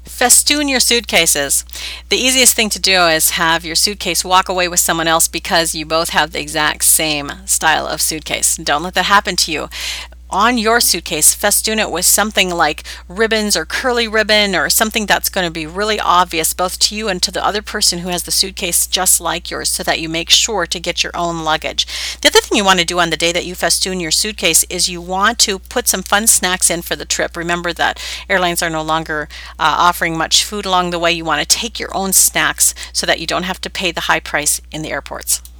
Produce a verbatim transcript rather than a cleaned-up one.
Festoon your suitcases. The easiest thing to do is have your suitcase walk away with someone else because you both have the exact same style of suitcase. Don't let that happen to you. On your suitcase, festoon it with something like ribbons or curly ribbon or something that's going to be really obvious both to you and to the other person who has the suitcase just like yours, so that you make sure to get your own luggage. The other thing you want to do on the day that you festoon your suitcase is you want to put some fun snacks in for the trip. Remember that airlines are no longer uh, offering much food along the way. You want to take your own snacks so that you don't have to pay the high price in the airports.